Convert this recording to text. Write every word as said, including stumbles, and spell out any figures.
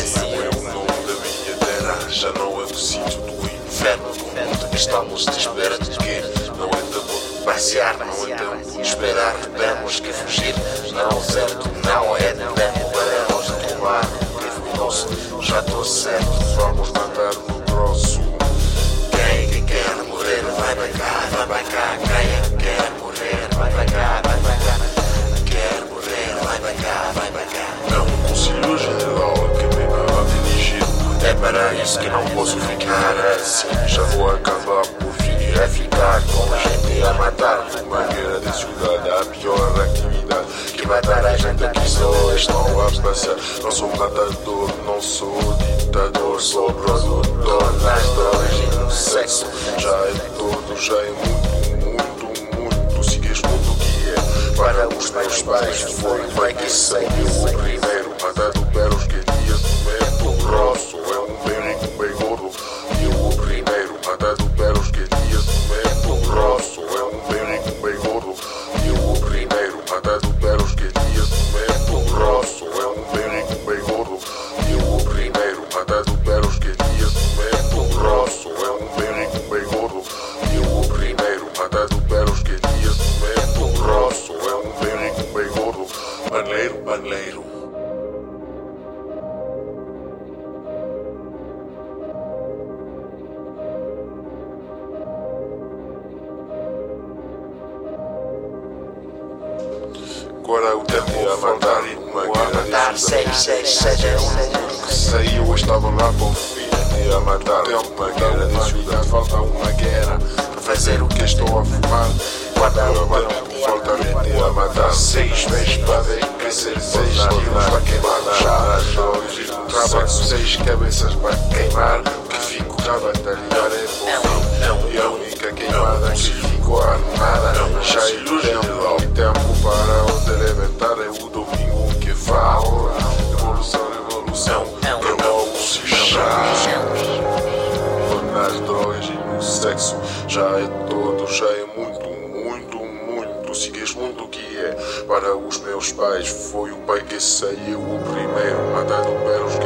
Brasil é o nome da minha terra, já não é do sítio do inferno do mundo que estamos de espera de quê? Não é tempo de passear, não é tempo de esperar, temos que fugir. Não certo, não é tempo para nós tomar o livro nosso. Já estou certo, vamos matar no grosso. Quem que quer morrer vai para cá, vai para cá. Quem que quer morrer vai para cá, vai para cá. Quer morrer vai para cá, vai para cá. Não, o Conselho General que me vai dirigir. É para isso que não posso ficar assim. Já vou acabar por vir a ficar com a gente a matar. Uma guerra de cidade, a pior atividade. Que matar a gente aqui só estão a passar. Não sou matador, não sou ditador. Sou produtor nas drogas e no sexo. Já é todo, já é muito, muito, muito. Sigues muito o que é. Para os meus pais foi bem que saiu o primeiro. Matado pelos que dias do medo grosso. É um bem rico, bem gordo. E eu o primeiro. Matado pelos que dias do medo grosso. É um bem rico, bem gordo. E eu o primeiro. Matado pelos que dias do medo grosso. É um bem rico, bem gordo. E eu o primeiro. Matado pelos que dias do medo grosso. É um bem rico, bem gordo. E eu o primeiro. Matado pelos que dias do medo grosso. É um bem rico, bem gordo. Banleiro, banleiro. Agora o tempo a matar e uma guerra de seis, seis, seis, é um número que saiu, eu estava lá para o fim de a matar. Tempo uma guerra de cidade, falta uma guerra para fazer o que estou a fumar. Guarda o tempo, falta gente a matar. Seis meses para ver crescer, seis quilos para queimar. Já hoje no trabalho, seis cabeças para queimar. O que fico a batalhar é bom. E a única queimada que ficou armada. Já é o tempo, e tempo para onde levantar é o domingo que fala. Revolução, revolução, que logo se chama. Nas drogas e no sexo, já é todo, já é muito, muito, muito. Sigues muito o que é. Para os meus pais foi o pai que saiu o primeiro. Matado pelos